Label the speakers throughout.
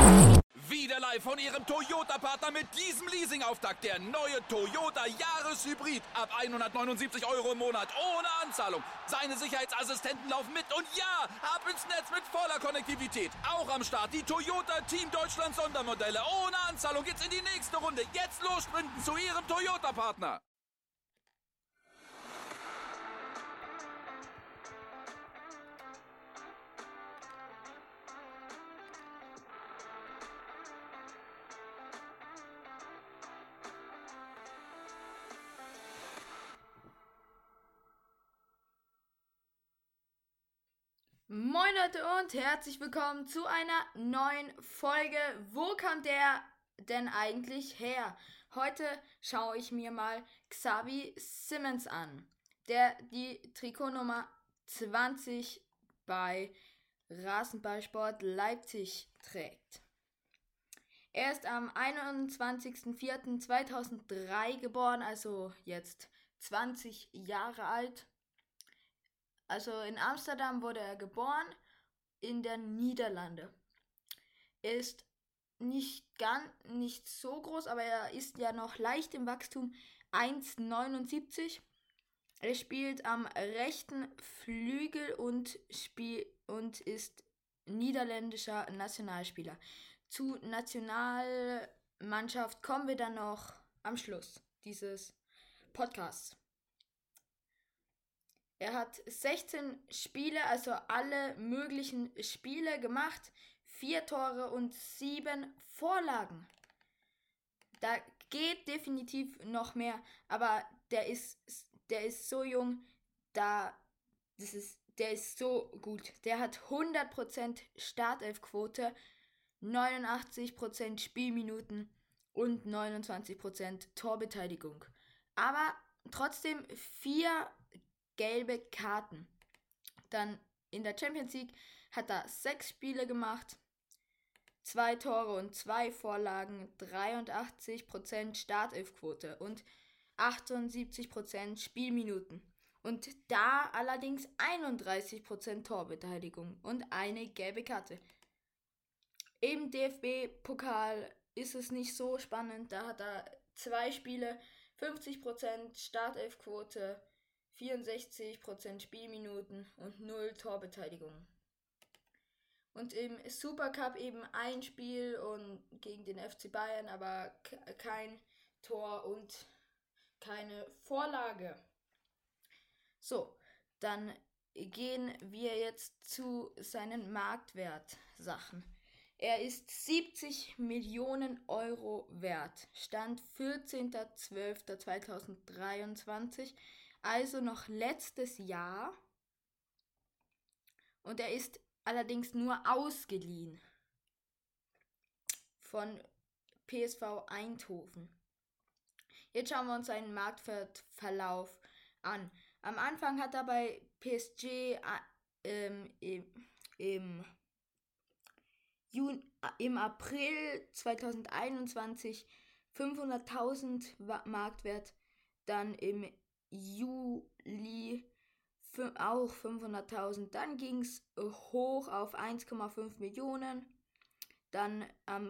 Speaker 1: Wieder live von Ihrem Toyota-Partner mit diesem Leasing-Auftakt. Der neue Toyota Jahreshybrid. Ab 179 € im Monat. Ohne Anzahlung. Seine Sicherheitsassistenten laufen mit. Und ja, ab ins Netz mit voller Konnektivität. Auch am Start die Toyota Team Deutschland Sondermodelle. Ohne Anzahlung geht's in die nächste Runde. Jetzt los sprinten zu Ihrem Toyota-Partner.
Speaker 2: Moin Leute und herzlich willkommen zu einer neuen Folge. Wo kommt der denn eigentlich her? Heute schaue ich mir mal Xavi Simons an, der die Trikotnummer 20 bei Rasenballsport Leipzig trägt. Er ist am 21.04.2003 geboren, also jetzt 20 Jahre alt. Also in Amsterdam wurde er geboren, in den Niederlanden. Er ist nicht so groß, aber er ist ja noch leicht im Wachstum, 1,79. Er spielt am rechten Flügel und ist niederländischer Nationalspieler. Zu Nationalmannschaft kommen wir dann noch am Schluss dieses Podcasts. Er hat 16 Spiele, also alle möglichen Spiele gemacht, 4 Tore und 7 Vorlagen. Da geht definitiv noch mehr, aber der ist so jung, der ist so gut. Der hat 100% Startelfquote, 89% Spielminuten und 29% Torbeteiligung. Aber trotzdem 4 gelbe Karten. Dann in der Champions League hat er 6 Spiele gemacht, 2 Tore und 2 Vorlagen, 83% Startelfquote und 78% Spielminuten. Und da allerdings 31% Torbeteiligung und eine gelbe Karte. Im DFB-Pokal ist es nicht so spannend. Da hat er 2 Spiele, 50% Startelfquote, 64% Spielminuten und 0 Torbeteiligung. Und im Supercup eben ein Spiel und gegen den FC Bayern, aber kein Tor und keine Vorlage. So, dann gehen wir jetzt zu seinen Marktwertsachen. Er ist 70 Millionen Euro wert. Stand 14.12.2023. Also noch letztes Jahr. Und er ist allerdings nur ausgeliehen von PSV Eindhoven. Jetzt schauen wir uns seinen Marktwertverlauf an. Am Anfang hat er bei PSG im April 2021 500.000 Marktwert, dann im Juli auch 500.000, dann ging es hoch auf 1,5 Millionen, dann am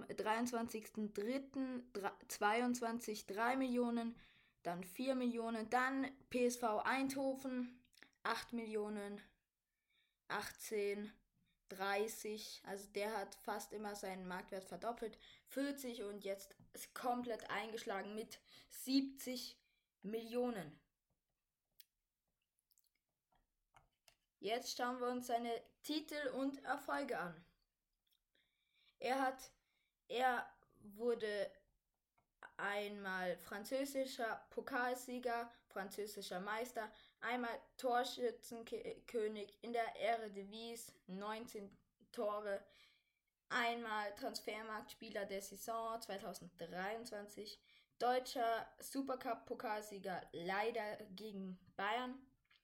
Speaker 2: 23.03.22 3 Millionen, dann 4 Millionen, dann PSV Eindhoven 8 Millionen, 18, 30, also der hat fast immer seinen Marktwert verdoppelt, 40 und jetzt ist komplett eingeschlagen mit 70 Millionen. Jetzt schauen wir uns seine Titel und Erfolge an. Er wurde einmal französischer Pokalsieger, französischer Meister, einmal Torschützenkönig in der Eredivisie, 19 Tore, einmal Transfermarktspieler der Saison 2023, deutscher Supercup-Pokalsieger, leider gegen Bayern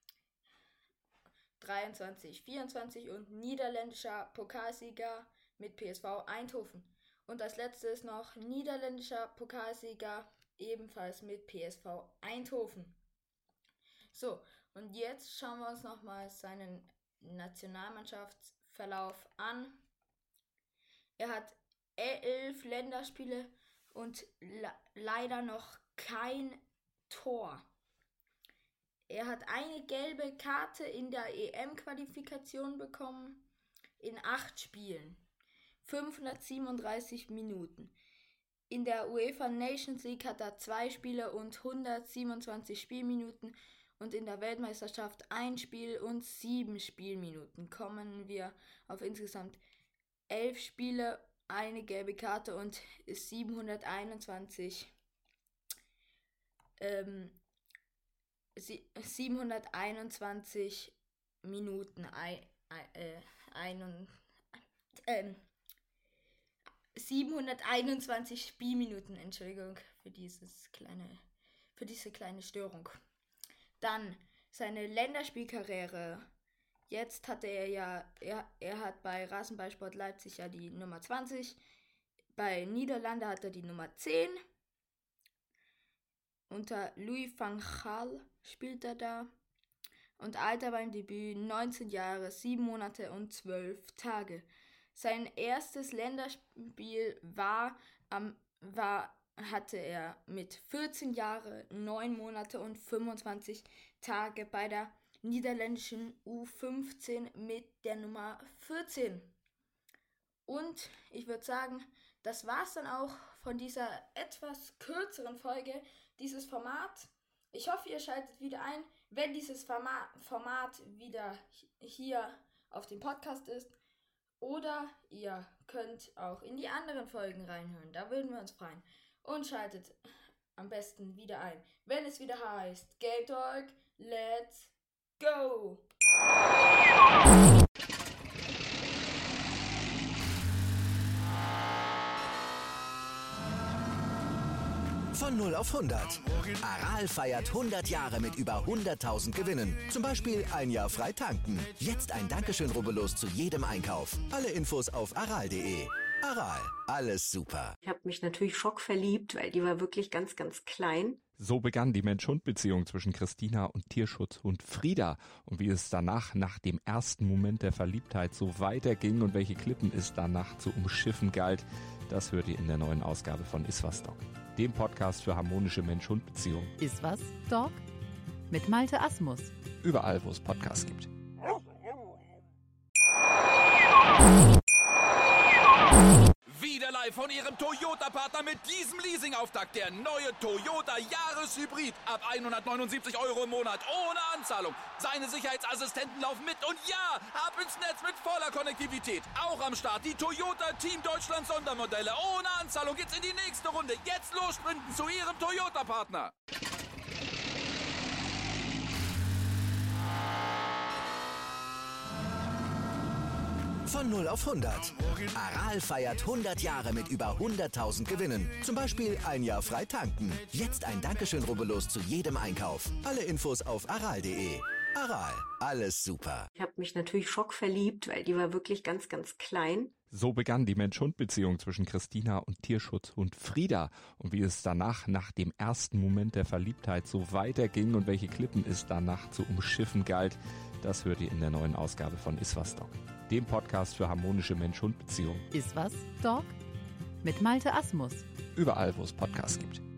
Speaker 2: 23-24 und niederländischer Pokalsieger mit PSV Eindhoven. Und als letztes noch niederländischer Pokalsieger, ebenfalls mit PSV Eindhoven. So, und jetzt schauen wir uns nochmal seinen Nationalmannschaftsverlauf an. Er hat 11 Länderspiele und leider noch kein Tor. Er hat eine gelbe Karte in der EM-Qualifikation bekommen in 8 Spielen, 537 Minuten. In der UEFA Nations League hat er 2 Spiele und 127 Spielminuten und in der Weltmeisterschaft 1 Spiel und 7 Spielminuten. Kommen wir auf insgesamt 11 Spiele, eine gelbe Karte und 721 Minuten, 721 Spielminuten, Entschuldigung für diese kleine Störung. Dann seine Länderspielkarriere. Jetzt hatte er hat bei Rasenballsport Leipzig ja die Nummer 20, bei Niederlande hat er die Nummer 10. Unter Louis van Gaal spielt er da. Und Alter beim Debüt 19 Jahre, 7 Monate und 12 Tage. Sein erstes Länderspiel hatte er mit 14 Jahren, 9 Monate und 25 Tage bei der niederländischen U15 mit der Nummer 14. Und ich würde sagen, das war's dann auch von dieser etwas kürzeren Folge dieses Format. Ich hoffe, ihr schaltet wieder ein, wenn dieses Format wieder hier auf dem Podcast ist. Oder ihr könnt auch in die anderen Folgen reinhören, da würden wir uns freuen. Und schaltet am besten wieder ein, wenn es wieder heißt Game Talk, let's go!
Speaker 3: Von 0 auf 100. Aral feiert 100 Jahre mit über 100.000 Gewinnen. Zum Beispiel ein Jahr frei tanken. Jetzt ein Dankeschön, rubbellos zu jedem Einkauf. Alle Infos auf aral.de. Aral, alles super.
Speaker 4: Ich habe mich natürlich schockverliebt, weil die war wirklich ganz, ganz klein.
Speaker 5: So begann die Mensch-Hund-Beziehung zwischen Christina und Tierschutzhund Frieda. Und wie es danach, nach dem ersten Moment der Verliebtheit, so weiterging und welche Klippen es danach zu umschiffen galt, das hört ihr in der neuen Ausgabe von Iswas Dog, dem Podcast für harmonische Mensch-Hund-Beziehungen.
Speaker 6: Iswas Dog mit Malte Asmus.
Speaker 5: Überall, wo es Podcasts gibt.
Speaker 1: Wieder live von Ihrem Toyota-Partner mit diesem Leasing-Auftakt. Der neue Toyota Jahreshybrid. Ab 179 € im Monat. Ohne Anzahlung. Seine Sicherheitsassistenten laufen mit. Und ja, ab ins Netz mit voller Konnektivität. Auch am Start die Toyota Team Deutschland Sondermodelle. Ohne Anzahlung geht's in die nächste Runde. Jetzt los sprinten zu Ihrem Toyota-Partner.
Speaker 3: Von 0 auf 100. Aral feiert 100 Jahre mit über 100.000 Gewinnen. Zum Beispiel ein Jahr frei tanken. Jetzt ein Dankeschön, rubbellos zu jedem Einkauf. Alle Infos auf aral.de. Aral, alles super.
Speaker 4: Ich habe mich natürlich schockverliebt, weil die war wirklich ganz, ganz klein.
Speaker 5: So begann die Mensch-Hund-Beziehung zwischen Christina und Tierschutzhund Frieda. Und wie es danach, nach dem ersten Moment der Verliebtheit, so weiterging und welche Klippen es danach zu umschiffen galt, das hört ihr in der neuen Ausgabe von Iswas Dog, dem Podcast für harmonische Mensch-Hund-Beziehungen.
Speaker 6: Iswas Dog mit Malte Asmus.
Speaker 5: Überall, wo es Podcasts gibt.